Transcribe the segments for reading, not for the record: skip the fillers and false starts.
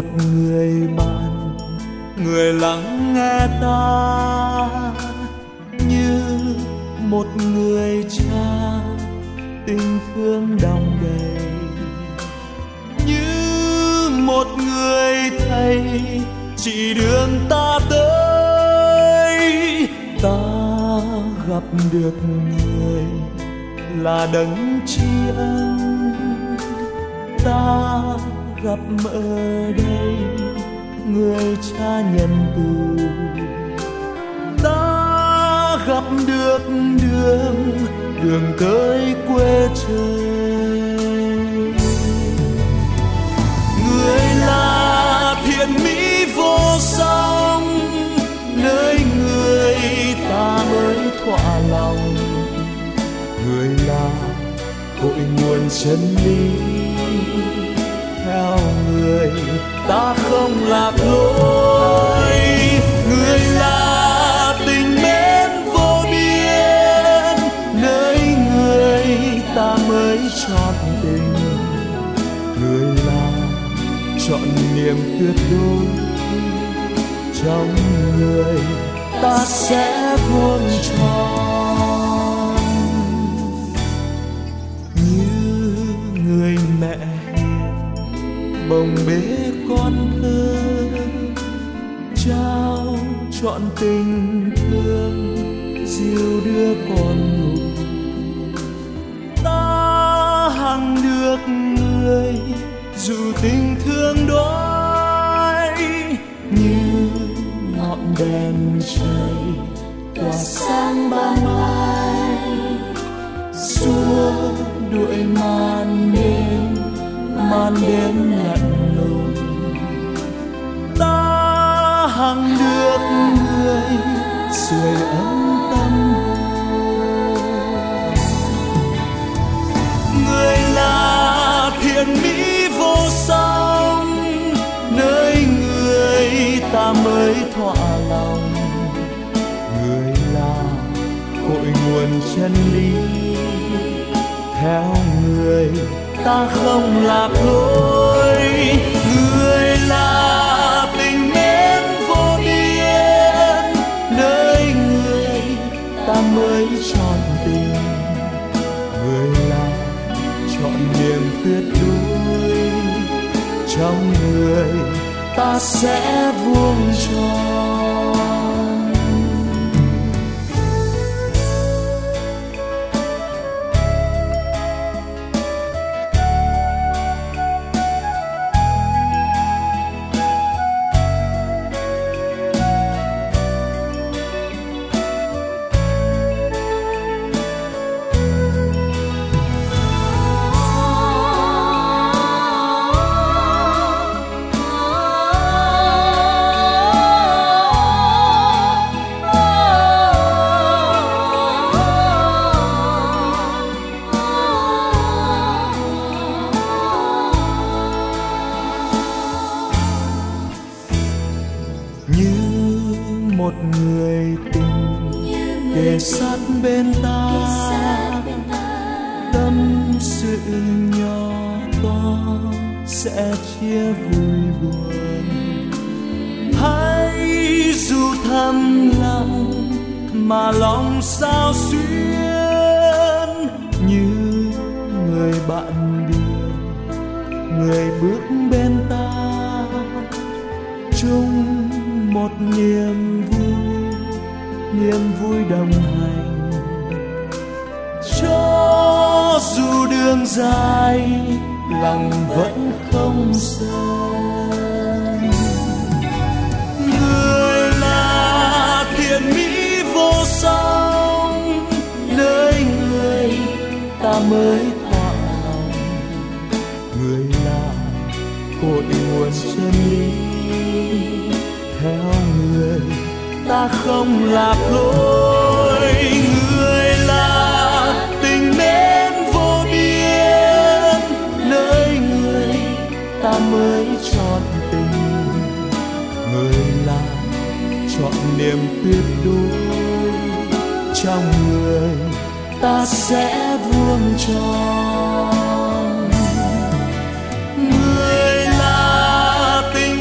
một người bạn, người lắng nghe ta như một người cha, tình thương đong đầy, như một người thầy chỉ đường ta tới. Ta gặp được người là đấng tri ân, ta gặp ở đây người cha nhân từ. Ta gặp được đường tới quê trời. Người là thiện mỹ vô song, nơi người ta mới thỏa lòng. Người là cội nguồn chân lý, theo người ta không lạc lối. Người là tình mến vô biên, nơi người ta mới trọn tình. Người là trọn niềm tuyệt đối, trong người ta sẽ vuông tròn. Như người mẹ bồng bế con thơ, trao trọn tình thương dìu đưa con ngủ. Ta hằng được người dù tình thương đói, như ngọn đèn cháy tỏa sáng ban mai, xua đuổi màn đêm lạnh lùng. Ta hằng được người sưởi ấm tâm hồn. Người là thiện mỹ vô song, nơi người ta mới thỏa lòng. Người là cội nguồn chân lý, theo người ta không lạc lối. Người là tình mến vô biên, nơi người ta mới trọn tình. Người là trọn niềm tuyệt đối, trong người ta sẽ vuông tròn. Một người tình kề sát bên ta, tâm sự nhỏ to sẽ chia vui buồn. Hãy dù thầm lặng mà lòng sao xuyên, như người bạn đường, người bước bên ta, chung một niềm vui đồng hành. Cho dù đường dài lòng vẫn không rời. Người là thiện mỹ vô song, nơi người ta mới thỏa lòng. Người là cội nguồn chân lý, theo người ta không lạc lối. Người là tình mến vô biên, nơi người ta mới trọn tình. Người là trọn niềm tuyệt đối, trong người ta sẽ vuông tròn. Người là tình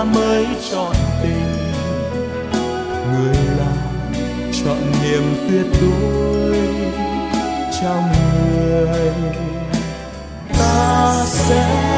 ta mới trọn tình. Người là trọn niềm tuyệt đối trong người. Ta sẽ